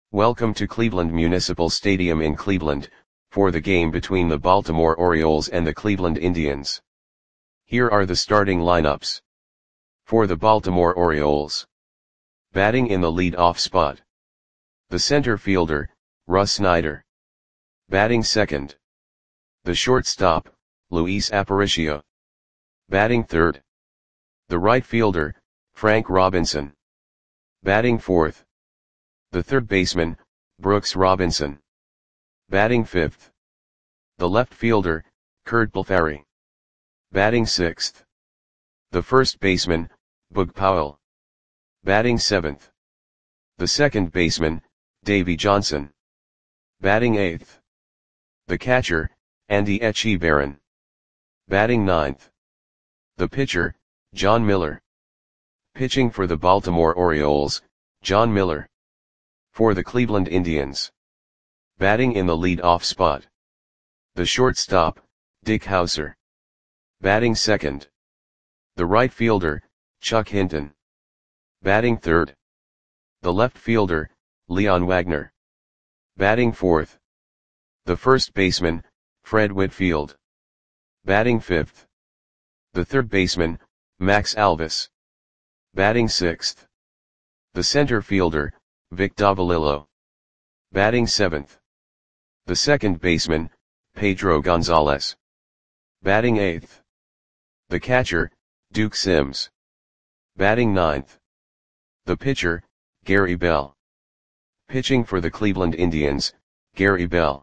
Welcome to Cleveland Municipal Stadium in Cleveland, for the game between the Baltimore Orioles and the Cleveland Indians. Here are the starting lineups. For the Baltimore Orioles. Batting in the lead-off spot. The center fielder, Russ Snyder. Batting second. The shortstop, Luis Aparicio. Batting third. The right fielder, Frank Robinson. Batting fourth. The third baseman, Brooks Robinson. Batting fifth. The left fielder, Curt Blefary. Batting sixth. The first baseman, Boog Powell. Batting seventh. The second baseman, Davey Johnson. Batting eighth. The catcher, Andy Etchebarren. Batting ninth. The pitcher, Jon Miller. Pitching for the Baltimore Orioles, Jon Miller. For the Cleveland Indians. Batting in the lead-off spot. The shortstop, Dick Howser. Batting second. The right fielder, Chuck Hinton. Batting third. The left fielder, Leon Wagner. Batting fourth. The first baseman, Fred Whitfield. Batting fifth. The third baseman, Max Alvis. Batting sixth. The center fielder, Vic Davalillo. Batting seventh. The second baseman, Pedro Gonzalez. Batting eighth. The catcher, Duke Sims. Batting ninth. The pitcher, Gary Bell. Pitching for the Cleveland Indians, Gary Bell.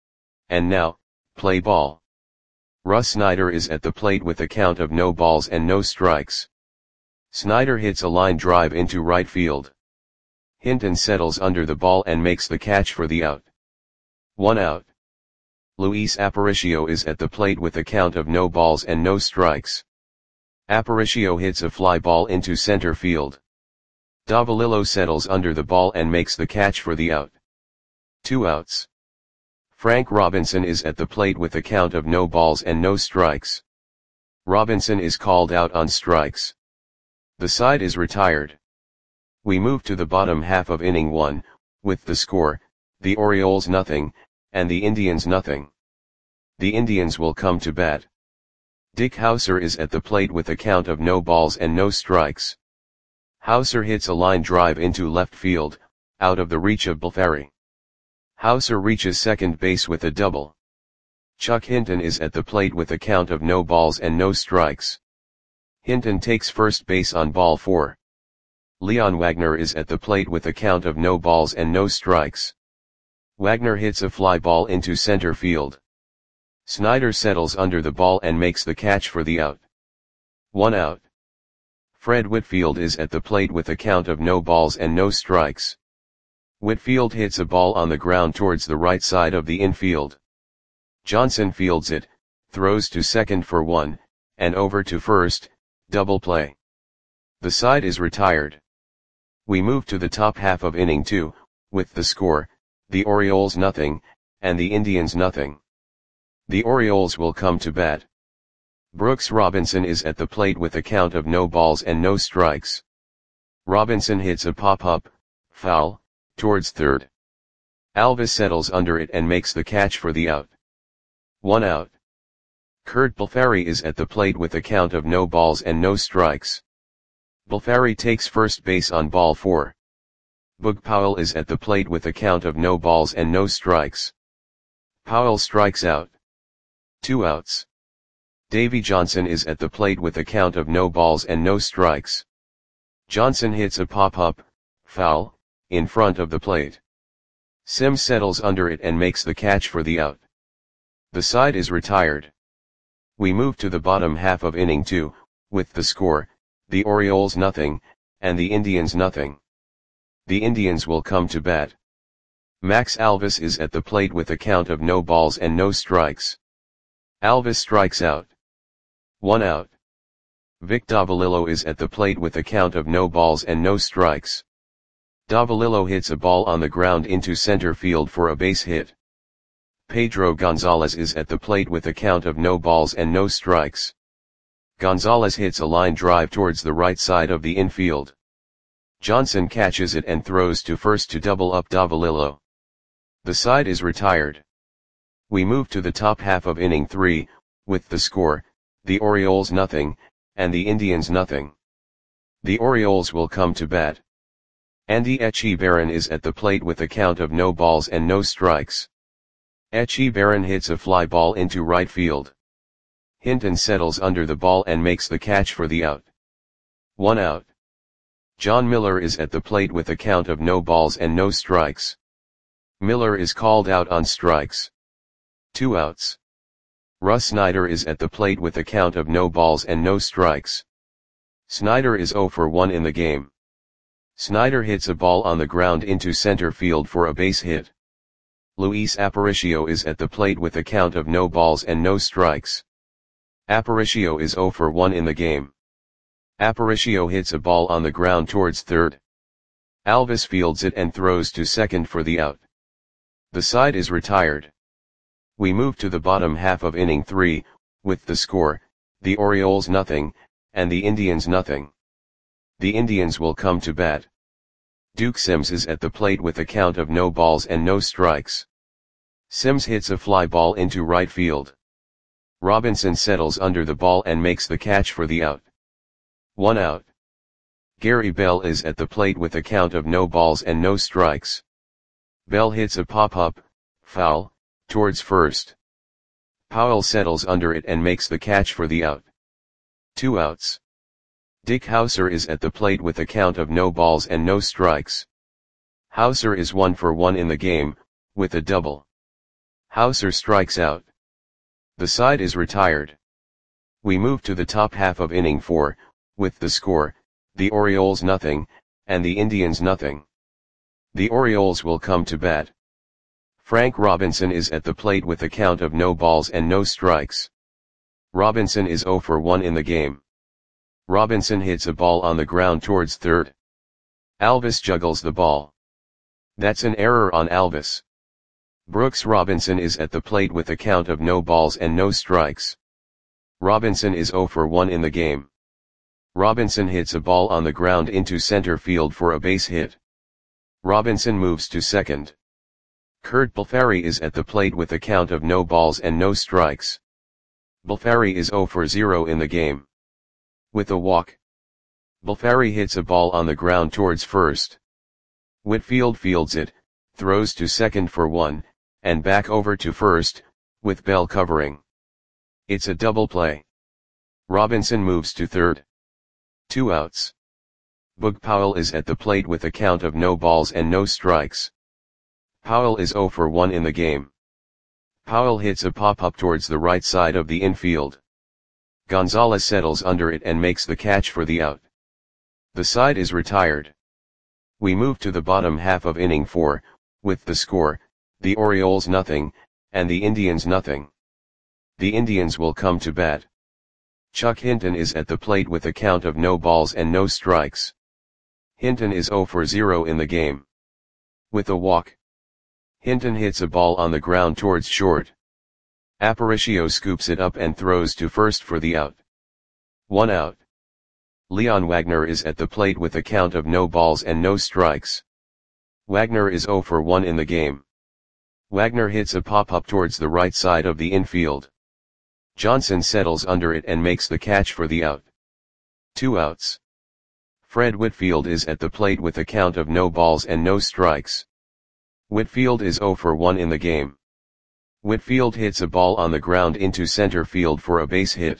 And now, play ball. Russ Snyder is at the plate with a count of no balls and no strikes. Snyder hits a line drive into right field. Hinton settles under the ball and makes the catch for the out. 1 out. Luis Aparicio is at the plate with a count of no balls and no strikes. Aparicio hits a fly ball into center field. Davalillo settles under the ball and makes the catch for the out. 2 outs. Frank Robinson is at the plate with a count of no balls and no strikes. Robinson is called out on strikes. The side is retired. We move to the bottom half of inning 1, with the score, the Orioles nothing, and the Indians nothing. The Indians will come to bat. Dick Howser is at the plate with a count of no balls and no strikes. Howser hits a line drive into left field, out of the reach of Blefary. Howser reaches second base with a double. Chuck Hinton is at the plate with a count of no balls and no strikes. Hinton takes first base on ball 4. Leon Wagner is at the plate with a count of no balls and no strikes. Wagner hits a fly ball into center field. Snyder settles under the ball and makes the catch for the out. 1 out. Fred Whitfield is at the plate with a count of no balls and no strikes. Whitfield hits a ball on the ground towards the right side of the infield. Johnson fields it, throws to second for 1, and over to first, double play. The side is retired. We move to the top half of inning 2, with the score, the Orioles nothing, and the Indians nothing. The Orioles will come to bat. Brooks Robinson is at the plate with a count of no balls and no strikes. Robinson hits a pop-up, foul, towards third. Alvis settles under it and makes the catch for the out. 1 out. Curt Blefary is at the plate with a count of no balls and no strikes. Blefary takes first base on ball 4. Boog Powell is at the plate with a count of no balls and no strikes. Powell strikes out. 2 outs. Davey Johnson is at the plate with a count of no balls and no strikes. Johnson hits a pop-up, foul, in front of the plate. Sims settles under it and makes the catch for the out. The side is retired. We move to the bottom half of inning 2, with the score, the Orioles nothing, and the Indians nothing. The Indians will come to bat. Max Alvis is at the plate with a count of no balls and no strikes. Alvis strikes out. 1 out. Vic Davalillo is at the plate with a count of no balls and no strikes. Davalillo hits a ball on the ground into center field for a base hit. Pedro Gonzalez is at the plate with a count of no balls and no strikes. Gonzalez hits a line drive towards the right side of the infield. Johnson catches it and throws to first to double up Davalillo. The side is retired. We move to the top half of inning 3, with the score, the Orioles nothing, and the Indians nothing. The Orioles will come to bat. Andy Etchebarren is at the plate with a count of no balls and no strikes. Etchebarren hits a fly ball into right field. Hinton settles under the ball and makes the catch for the out. 1 out. John Miller is at the plate with a count of no balls and no strikes. Miller is called out on strikes. 2 outs. Russ Snyder is at the plate with a count of no balls and no strikes. Snyder is 0 for 1 in the game. Snyder hits a ball on the ground into center field for a base hit. Luis Aparicio is at the plate with a count of no balls and no strikes. Aparicio is 0 for 1 in the game. Aparicio hits a ball on the ground towards third. Alvis fields it and throws to second for the out. The side is retired. We move to the bottom half of inning 3, with the score, the Orioles nothing, and the Indians nothing. The Indians will come to bat. Duke Sims is at the plate with a count of no balls and no strikes. Sims hits a fly ball into right field. Robinson settles under the ball and makes the catch for the out. 1 out. Gary Bell is at the plate with a count of no balls and no strikes. Bell hits a pop-up, foul, towards first. Powell settles under it and makes the catch for the out. 2 outs. Dick Hauser is at the plate with a count of no balls and no strikes. Hauser is 1 for 1 in the game, with a double. Hauser strikes out. The side is retired. We move to the top half of inning 4, with the score, the Orioles nothing, and the Indians nothing. The Orioles will come to bat. Frank Robinson is at the plate with a count of no balls and no strikes. Robinson is 0 for 1 in the game. Robinson hits a ball on the ground towards third. Alvis juggles the ball. That's an error on Alvis. Brooks Robinson is at the plate with a count of no balls and no strikes. Robinson is 0 for 1 in the game. Robinson hits a ball on the ground into center field for a base hit. Robinson moves to second. Kurt Balfari is at the plate with a count of no balls and no strikes. Balfari is 0 for 0 in the game. With a walk. Balfari hits a ball on the ground towards first. Whitfield fields it, throws to second for 1, and back over to first, with Bell covering. It's a double play. Robinson moves to third. 2 outs. Boog Powell is at the plate with a count of no balls and no strikes. Powell is 0 for 1 in the game. Powell hits a pop-up towards the right side of the infield. Gonzalez settles under it and makes the catch for the out. The side is retired. We move to the bottom half of inning 4, with the score, the Orioles nothing, and the Indians nothing. The Indians will come to bat. Chuck Hinton is at the plate with a count of no balls and no strikes. Hinton is 0 for 0 in the game. With a walk. Hinton hits a ball on the ground towards short. Aparicio scoops it up and throws to first for the out. 1 out. Leon Wagner is at the plate with a count of no balls and no strikes. Wagner is 0 for 1 in the game. Wagner hits a pop-up towards the right side of the infield. Johnson settles under it and makes the catch for the out. 2 outs. Fred Whitfield is at the plate with a count of no balls and no strikes. Whitfield is 0 for 1 in the game. Whitfield hits a ball on the ground into center field for a base hit.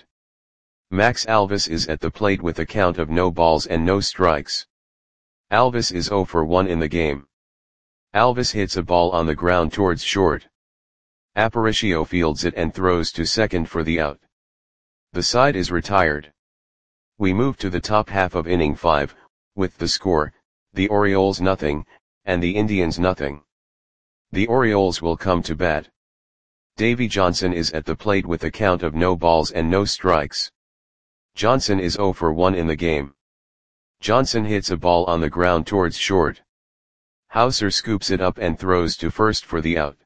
Max Alvis is at the plate with a count of no balls and no strikes. Alvis is 0 for 1 in the game. Alvis hits a ball on the ground towards short. Aparicio fields it and throws to second for the out. The side is retired. We move to the top half of inning 5, with the score, the Orioles nothing, and the Indians nothing. The Orioles will come to bat. Davy Johnson is at the plate with a count of no balls and no strikes. Johnson is 0 for 1 in the game. Johnson hits a ball on the ground towards short. Hauser scoops it up and throws to first for the out.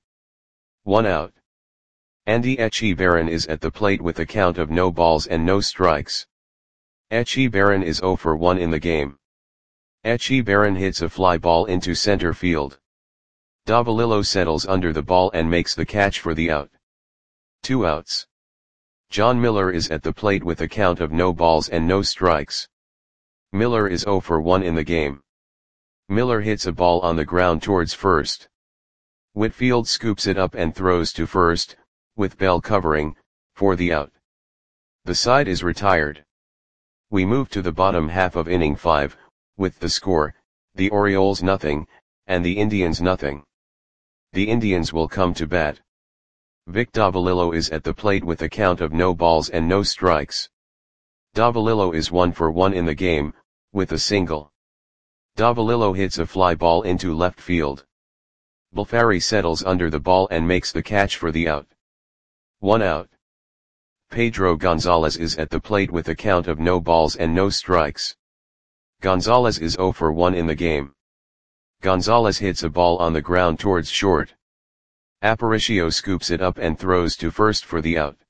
1 out. Andy Etchebarren is at the plate with a count of no balls and no strikes. Etchebarren is 0 for 1 in the game. Echi Baron hits a fly ball into center field. Davalillo settles under the ball and makes the catch for the out. 2 outs. John Miller is at the plate with a count of no balls and no strikes. Miller is 0 for 1 in the game. Miller hits a ball on the ground towards first. Whitfield scoops it up and throws to first, with Bell covering, for the out. The side is retired. We move to the bottom half of inning 5, with the score, the Orioles nothing, and the Indians nothing. The Indians will come to bat. Vic Davalillo is at the plate with a count of no balls and no strikes. Davalillo is 1 for 1 in the game, with a single. Davalillo hits a fly ball into left field. Bulfari settles under the ball and makes the catch for the out. 1 out. Pedro Gonzalez is at the plate with a count of no balls and no strikes. Gonzalez is 0 for 1 in the game. Gonzalez hits a ball on the ground towards short. Aparicio scoops it up and throws to first for the out.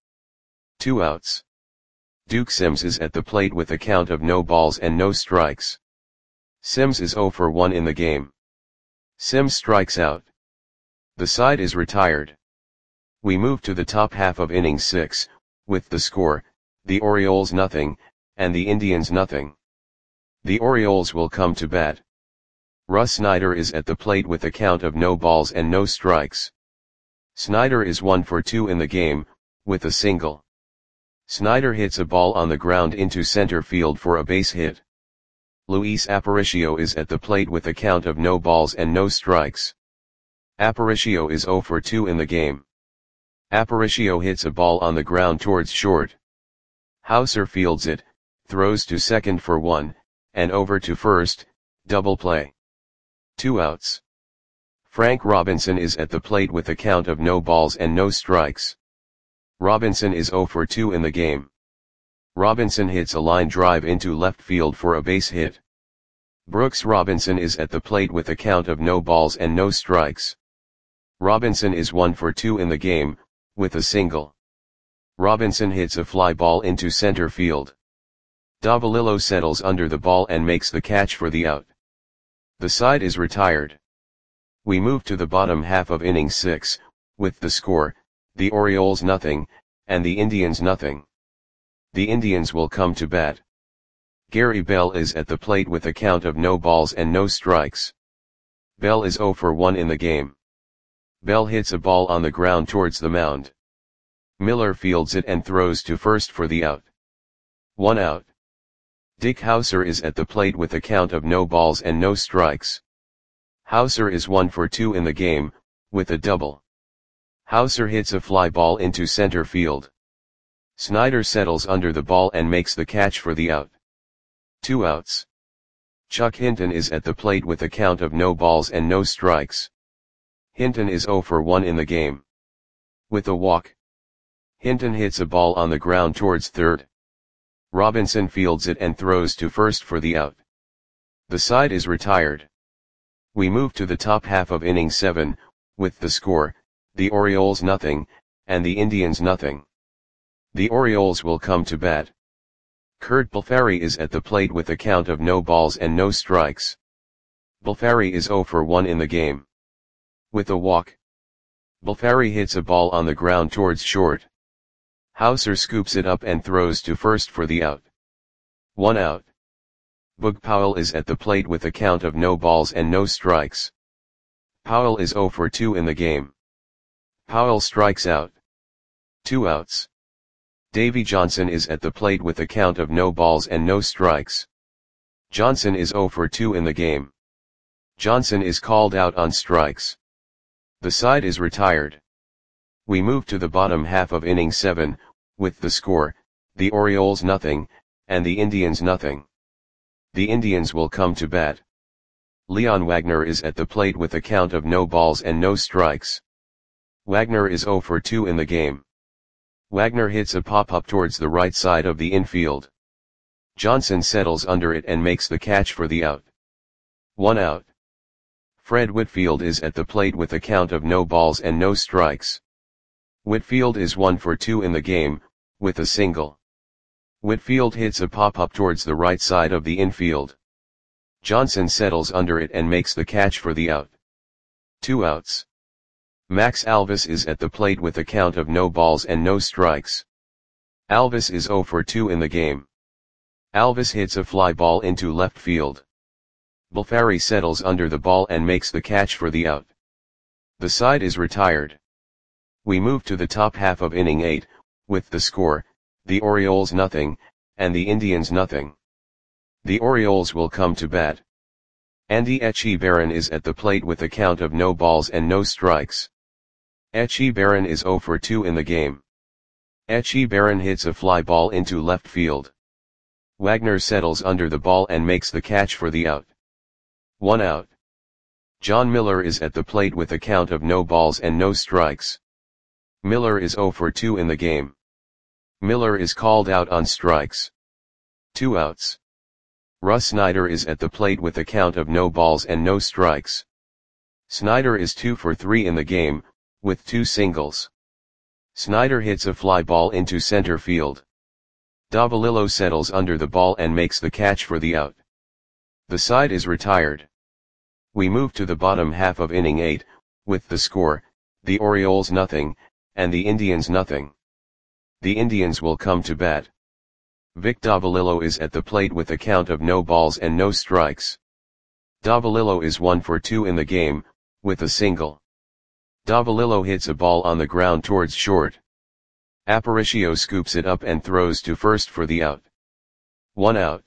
2 outs. Duke Sims is at the plate with a count of no balls and no strikes. Sims is 0 for 1 in the game. Sims strikes out. The side is retired. We move to the top half of inning 6, with the score, the Orioles nothing, and the Indians nothing. The Orioles will come to bat. Russ Snyder is at the plate with a count of no balls and no strikes. Snyder is 1 for 2 in the game, with a single. Snyder hits a ball on the ground into center field for a base hit. Luis Aparicio is at the plate with a count of no balls and no strikes. Aparicio is 0 for 2 in the game. Aparicio hits a ball on the ground towards short. Hauser fields it, throws to second for 1, and over to first, double play. 2 outs. Frank Robinson is at the plate with a count of no balls and no strikes. Robinson is 0 for 2 in the game. Robinson hits a line drive into left field for a base hit. Brooks Robinson is at the plate with a count of no balls and no strikes. Robinson is 1 for 2 in the game, with a single. Robinson hits a fly ball into center field. Davalillo settles under the ball and makes the catch for the out. The side is retired. We move to the bottom half of inning 6, with the score, the Orioles nothing, and the Indians nothing. The Indians will come to bat. Gary Bell is at the plate with a count of no balls and no strikes. Bell is 0 for 1 in the game. Bell hits a ball on the ground towards the mound. Miller fields it and throws to first for the out. 1 out. Dick Hauser is at the plate with a count of no balls and no strikes. Hauser is 1 for 2 in the game, with a double. Hauser hits a fly ball into center field. Snyder settles under the ball and makes the catch for the out. 2 outs. Chuck Hinton is at the plate with a count of no balls and no strikes. Hinton is 0 for 1 in the game. With a walk. Hinton hits a ball on the ground towards third. Robinson fields it and throws to first for the out. The side is retired. We move to the top half of inning 7, with the score, the Orioles nothing, and the Indians nothing. The Orioles will come to bat. Kurt Bulfari is at the plate with a count of no balls and no strikes. Bulfari is 0 for 1 in the game. With a walk. Bulfari hits a ball on the ground towards short. Hauser scoops it up and throws to first for the out. 1 out. Boog Powell is at the plate with a count of no balls and no strikes. Powell is 0 for 2 in the game. Powell strikes out. 2 outs. Davy Johnson is at the plate with a count of no balls and no strikes. Johnson is 0 for 2 in the game. Johnson is called out on strikes. The side is retired. We move to the bottom half of inning 7, with the score, the Orioles nothing, and the Indians nothing. The Indians will come to bat. Leon Wagner is at the plate with a count of no balls and no strikes. Wagner is 0 for 2 in the game. Wagner hits a pop-up towards the right side of the infield. Johnson settles under it and makes the catch for the out. 1 out. Fred Whitfield is at the plate with a count of no balls and no strikes. Whitfield is 1 for 2 in the game, with a single. Whitfield hits a pop-up towards the right side of the infield. Johnson settles under it and makes the catch for the out. 2 outs. Max Alvis is at the plate with a count of no balls and no strikes. Alvis is 0 for 2 in the game. Alvis hits a fly ball into left field. Bulfari settles under the ball and makes the catch for the out. The side is retired. We move to the top half of inning 8, with the score, the Orioles nothing, and the Indians nothing. The Orioles will come to bat. Andy Etchebarren is at the plate with a count of no balls and no strikes. Etchebarren is 0 for 2 in the game. Etchebarren hits a fly ball into left field. Wagner settles under the ball and makes the catch for the out. 1 out. John Miller is at the plate with a count of no balls and no strikes. Miller is 0 for 2 in the game. Miller is called out on strikes. 2 outs. Russ Snyder is at the plate with a count of no balls and no strikes. Snyder is 2 for 3 in the game, with 2 singles. Snyder hits a fly ball into center field. Davalillo settles under the ball and makes the catch for the out. The side is retired. We move to the bottom half of inning 8, with the score, the Orioles nothing, and the Indians nothing. The Indians will come to bat. Vic Davalillo is at the plate with a count of no balls and no strikes. Davalillo is 1 for 2 in the game, with a single. Davalillo hits a ball on the ground towards short. Aparicio scoops it up and throws to first for the out. 1 out.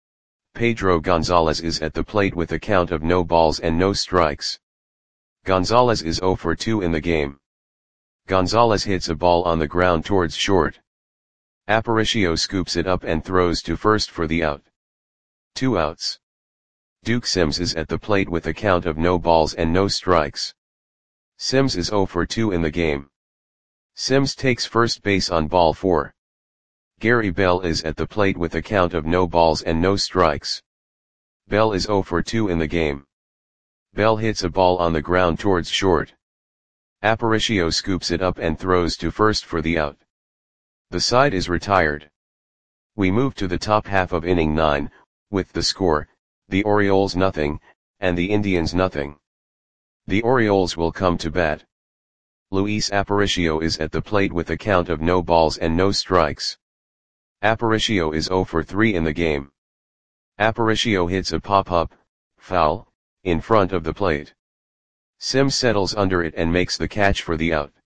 Pedro Gonzalez is at the plate with a count of no balls and no strikes. Gonzalez is 0 for 2 in the game. Gonzalez hits a ball on the ground towards short. Aparicio scoops it up and throws to first for the out. 2 outs. Duke Sims is at the plate with a count of no balls and no strikes. Sims is 0 for 2 in the game. Sims takes first base on ball 4. Gary Bell is at the plate with a count of no balls and no strikes. Bell is 0 for 2 in the game. Bell hits a ball on the ground towards short. Aparicio scoops it up and throws to first for the out. The side is retired. We move to the top half of inning 9, with the score, the Orioles nothing, and the Indians nothing. The Orioles will come to bat. Luis Aparicio is at the plate with a count of no balls and no strikes. Aparicio is 0 for 3 in the game. Aparicio hits a pop-up, foul, in front of the plate. Sims settles under it and makes the catch for the out.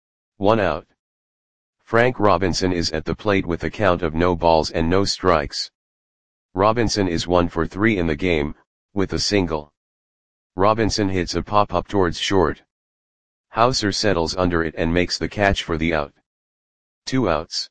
1 out. Frank Robinson is at the plate with a count of no balls and no strikes. Robinson is 1 for 3 in the game, with a single. Robinson hits a pop-up towards short. Hauser settles under it and makes the catch for the out. 2 outs.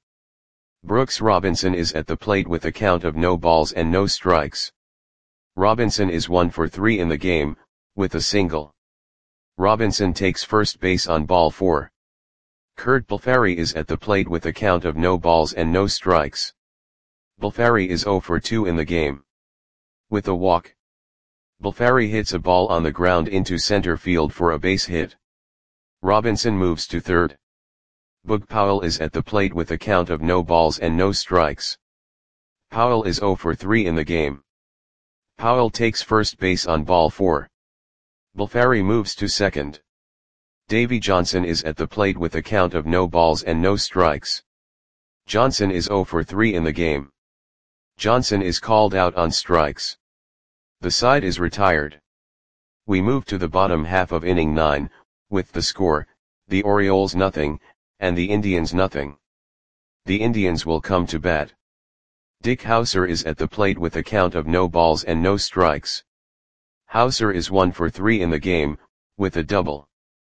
Brooks Robinson is at the plate with a count of no balls and no strikes. Robinson is 1 for 3 in the game, with a single. Robinson takes first base on ball 4. Kurt Bulfari is at the plate with a count of no balls and no strikes. Bulfari is 0 for 2 in the game. With a walk. Bulfari hits a ball on the ground into center field for a base hit. Robinson moves to third. Boog Powell is at the plate with a count of no balls and no strikes. Powell is 0 for 3 in the game. Powell takes first base on ball 4. Bulfari moves to second. Davy Johnson is at the plate with a count of no balls and no strikes. Johnson is 0 for 3 in the game. Johnson is called out on strikes. The side is retired. We move to the bottom half of inning 9, with the score, the Orioles nothing, and the Indians nothing. The Indians will come to bat. Dick Hauser is at the plate with a count of no balls and no strikes. Hauser is 1 for 3 in the game, with a double.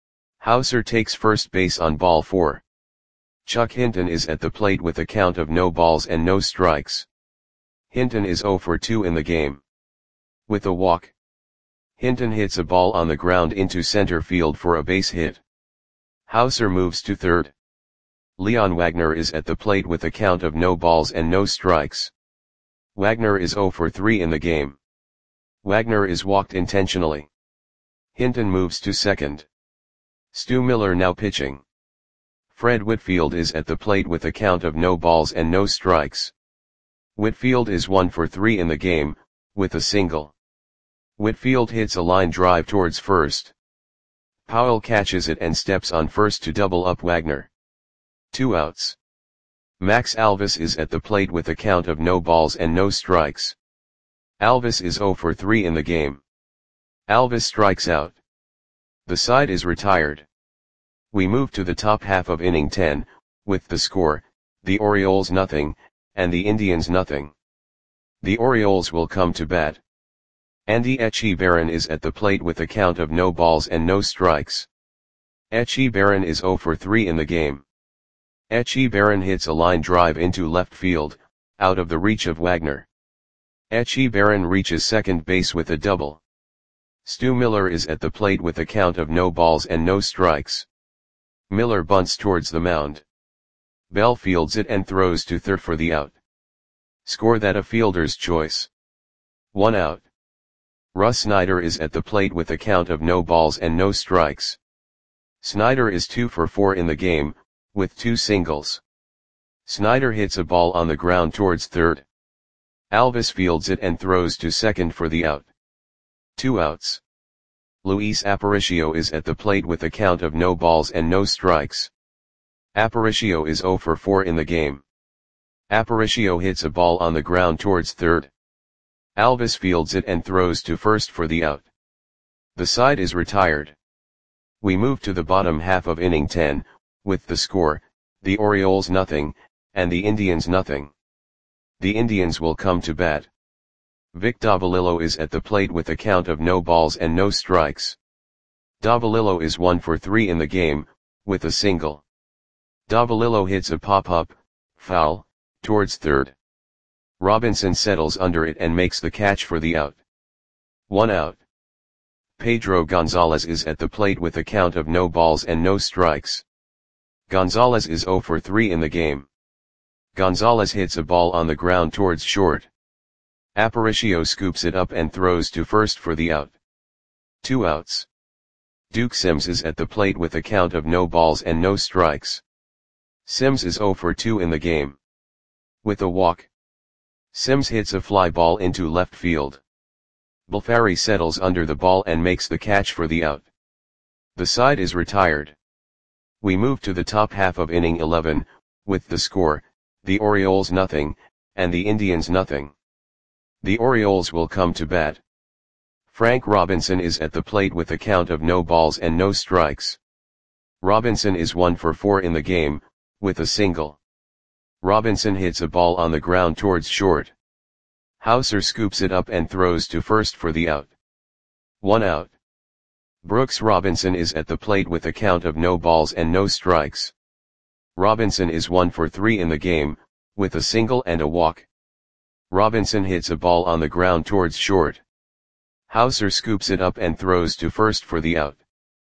Hauser takes first base on ball 4. Chuck Hinton is at the plate with a count of no balls and no strikes. Hinton is 0 for 2 in the game. With a walk. Hinton hits a ball on the ground into center field for a base hit. Hauser moves to third. Leon Wagner is at the plate with a count of no balls and no strikes. Wagner is 0 for 3 in the game. Wagner is walked intentionally. Hinton moves to second. Stu Miller now pitching. Fred Whitfield is at the plate with a count of no balls and no strikes. Whitfield is 1 for 3 in the game, with a single. Whitfield hits a line drive towards first. Powell catches it and steps on first to double up Wagner. 2 outs. Max Alvis is at the plate with a count of no balls and no strikes. Alvis is 0 for 3 in the game. Alvis strikes out. The side is retired. We move to the top half of inning 10, with the score, the Orioles nothing, and the Indians nothing. The Orioles will come to bat. Andy Etchebarren is at the plate with a count of no balls and no strikes. Etchebarren is 0 for 3 in the game. Etchebarren hits a line drive into left field, out of the reach of Wagner. Etchebarren reaches second base with a double. Stu Miller is at the plate with a count of no balls and no strikes. Miller bunts towards the mound. Bell fields it and throws to third for the out. Score that a fielder's choice. 1 out. Russ Snyder is at the plate with a count of no balls and no strikes. Snyder is 2 for 4 in the game, with 2 singles. Snyder hits a ball on the ground towards third. Alvis fields it and throws to second for the out. 2 outs. Luis Aparicio is at the plate with a count of no balls and no strikes. Aparicio is 0 for 4 in the game. Aparicio hits a ball on the ground towards third. Alvis fields it and throws to first for the out. The side is retired. We move to the bottom half of inning 10, with the score, the Orioles nothing, and the Indians nothing. The Indians will come to bat. Vic Davalillo is at the plate with a count of no balls and no strikes. Davalillo is 1 for 3 in the game, with a single. Davalillo hits a pop-up, foul, towards third. Robinson settles under it and makes the catch for the out. 1 out. Pedro Gonzalez is at the plate with a count of no balls and no strikes. Gonzalez is 0 for 3 in the game. Gonzalez hits a ball on the ground towards short. Aparicio scoops it up and throws to first for the out. 2 outs. Duke Sims is at the plate with a count of no balls and no strikes. Sims is 0 for 2 in the game. With a walk. Sims hits a fly ball into left field. Balfari settles under the ball and makes the catch for the out. The side is retired. We move to the top half of inning 11, with the score, the Orioles nothing, and the Indians nothing. The Orioles will come to bat. Frank Robinson is at the plate with a count of no balls and no strikes. Robinson is 1 for 4 in the game, with a single. Robinson hits a ball on the ground towards short. Hauser scoops it up and throws to first for the out. 1 out. Brooks Robinson is at the plate with a count of no balls and no strikes. Robinson is 1 for 3 in the game, with a single and a walk. Robinson hits a ball on the ground towards short. Hauser scoops it up and throws to first for the out.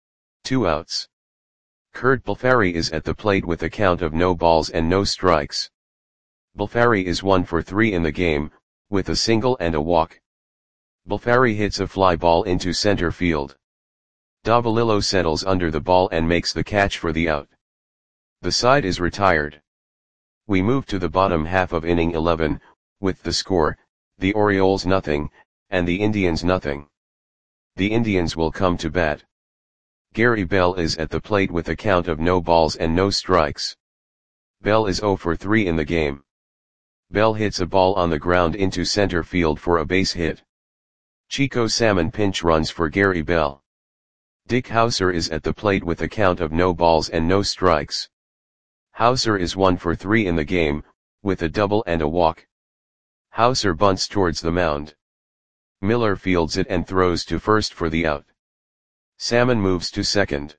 2 outs. Kurt Balfari is at the plate with a count of no balls and no strikes. Balfari is 1 for 3 in the game, with a single and a walk. Balfari hits a fly ball into center field. Davalillo settles under the ball and makes the catch for the out. The side is retired. We move to the bottom half of inning 11, with the score, the Orioles nothing, and the Indians nothing. The Indians will come to bat. Gary Bell is at the plate with a count of no balls and no strikes. Bell is 0 for 3 in the game. Bell hits a ball on the ground into center field for a base hit. Chico Salmon pinch runs for Gary Bell. Dick Hauser is at the plate with a count of no balls and no strikes. Hauser is 1 for 3 in the game, with a double and a walk. Hauser bunts towards the mound. Miller fields it and throws to first for the out. Salmon moves to second.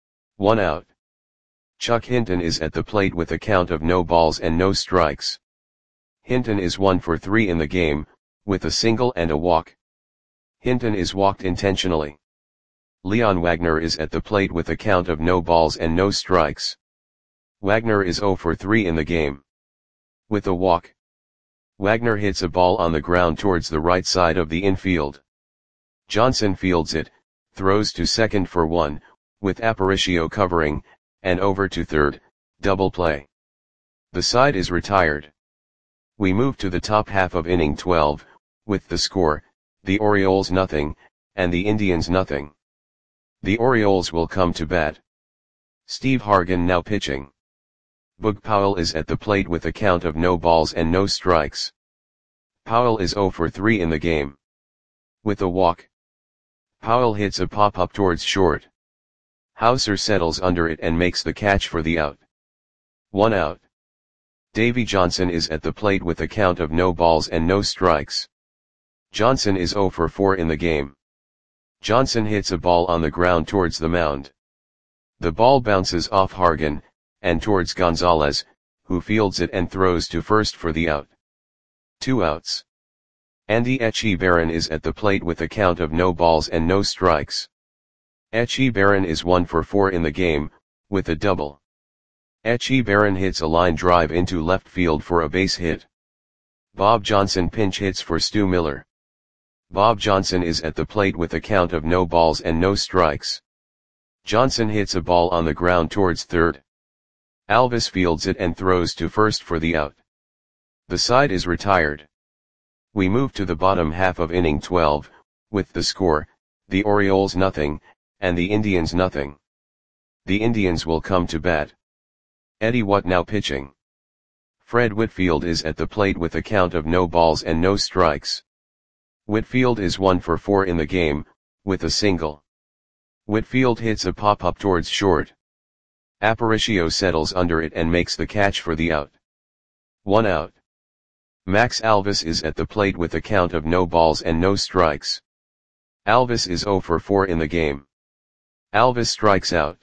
1 out. Chuck Hinton is at the plate with a count of no balls and no strikes. Hinton is 1 for 3 in the game, with a single and a walk. Hinton is walked intentionally. Leon Wagner is at the plate with a count of no balls and no strikes. Wagner is 0 for 3 in the game. With a walk. Wagner hits a ball on the ground towards the right side of the infield. Johnson fields it, throws to second for 1, with Aparicio covering, and over to third, double play. The side is retired. We move to the top half of inning 12, with the score, the Orioles nothing, and the Indians nothing. The Orioles will come to bat. Steve Hargan now pitching. Boog Powell is at the plate with a count of no balls and no strikes. Powell is 0 for 3 in the game. With a walk. Powell hits a pop-up towards short. Hauser settles under it and makes the catch for the out. 1 out. Davey Johnson is at the plate with a count of no balls and no strikes. Johnson is 0 for 4 in the game. Johnson hits a ball on the ground towards the mound. The ball bounces off Hargan, and towards Gonzalez, who fields it and throws to first for the out. 2 outs. Andy Etchebarren is at the plate with a count of no balls and no strikes. Etchebarren is 1 for 4 in the game, with a double. Etchebarren hits a line drive into left field for a base hit. Bob Johnson pinch hits for Stu Miller. Bob Johnson is at the plate with a count of no balls and no strikes. Johnson hits a ball on the ground towards third. Alvis fields it and throws to first for the out. The side is retired. We move to the bottom half of inning 12, with the score, the Orioles nothing, and the Indians nothing. The Indians will come to bat. Eddie Watt now pitching. Fred Whitfield is at the plate with a count of no balls and no strikes. Whitfield is 1 for 4 in the game, with a single. Whitfield hits a pop-up towards short. Aparicio settles under it and makes the catch for the out. 1 out. Max Alvis is at the plate with a count of no balls and no strikes. Alvis is 0 for 4 in the game. Alvis strikes out.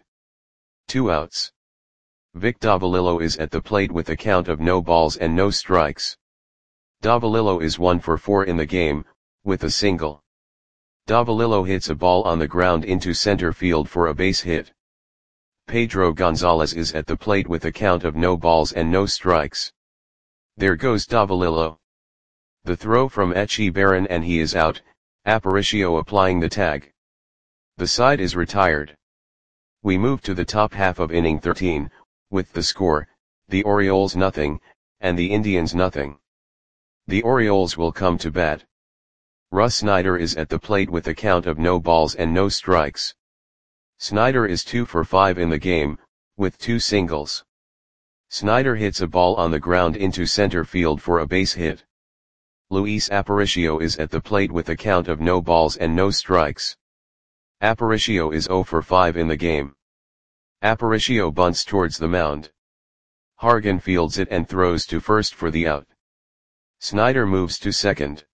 2 outs. Vic Davalillo is at the plate with a count of no balls and no strikes. Davalillo is 1 for 4 in the game, with a single. Davalillo hits a ball on the ground into center field for a base hit. Pedro Gonzalez is at the plate with a count of no balls and no strikes. There goes Davalillo. The throw from Etchebarren and he is out, Aparicio applying the tag. The side is retired. We move to the top half of inning 13, with the score, the Orioles nothing, and the Indians nothing. The Orioles will come to bat. Russ Snyder is at the plate with a count of no balls and no strikes. Snyder is 2 for 5 in the game, with 2 singles. Snyder hits a ball on the ground into center field for a base hit. Luis Aparicio is at the plate with a count of no balls and no strikes. Aparicio is 0 for 5 in the game. Aparicio bunts towards the mound. Hargan fields it and throws to first for the out. Snyder moves to second.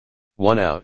1 out.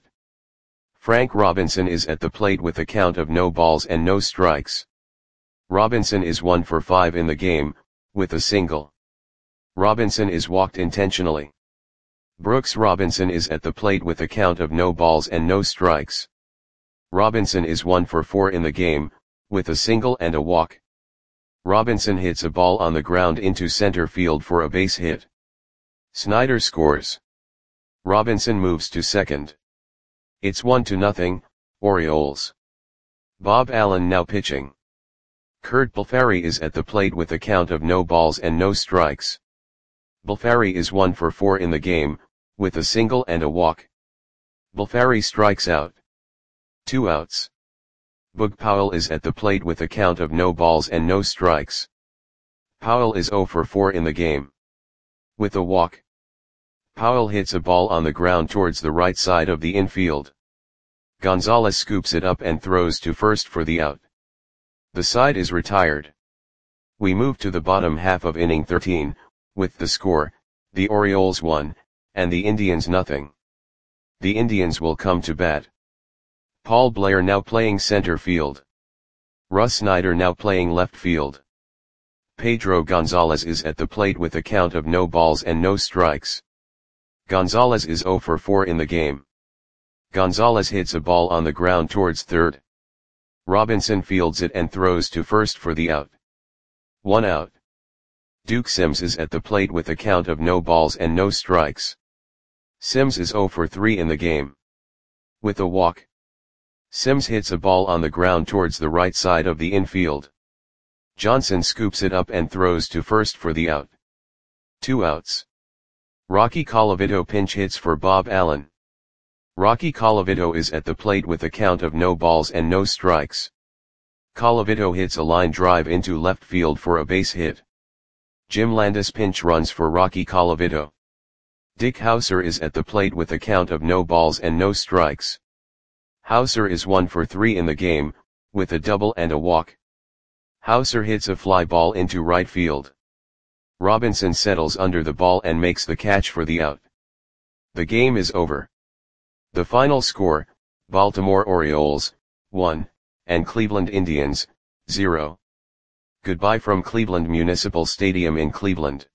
Frank Robinson is at the plate with a count of no balls and no strikes. Robinson is 1 for 5 in the game, with a single. Robinson is walked intentionally. Brooks Robinson is at the plate with a count of no balls and no strikes. Robinson is 1 for 4 in the game, with a single and a walk. Robinson hits a ball on the ground into center field for a base hit. Snyder scores. Robinson moves to second. It's 1-0, Orioles. Bob Allen now pitching. Kurt Balfari is at the plate with a count of no balls and no strikes. Balfari is 1 for 4 in the game, with a single and a walk. Balfari strikes out. 2 outs. Boog Powell is at the plate with a count of no balls and no strikes. Powell is 0 for 4 in the game. With a walk. Powell hits a ball on the ground towards the right side of the infield. Gonzalez scoops it up and throws to first for the out. The side is retired. We move to the bottom half of inning 13, with the score, the Orioles 1, and the Indians nothing. The Indians will come to bat. Paul Blair now playing center field. Russ Snyder now playing left field. Pedro Gonzalez is at the plate with a count of no balls and no strikes. Gonzalez is 0 for 4 in the game. Gonzalez hits a ball on the ground towards third. Robinson fields it and throws to first for the out. 1 out. Duke Sims is at the plate with a count of no balls and no strikes. Sims is 0 for 3 in the game. With a walk. Sims hits a ball on the ground towards the right side of the infield. Johnson scoops it up and throws to first for the out. 2 outs. Rocky Colavito pinch hits for Bob Allen. Rocky Colavito is at the plate with a count of no balls and no strikes. Colavito hits a line drive into left field for a base hit. Jim Landis pinch runs for Rocky Colavito. Dick Hauser is at the plate with a count of no balls and no strikes. Hauser is 1 for 3 in the game, with a double and a walk. Hauser hits a fly ball into right field. Robinson settles under the ball and makes the catch for the out. The game is over. The final score, Baltimore Orioles, 1, and Cleveland Indians, 0. Goodbye from Cleveland Municipal Stadium in Cleveland.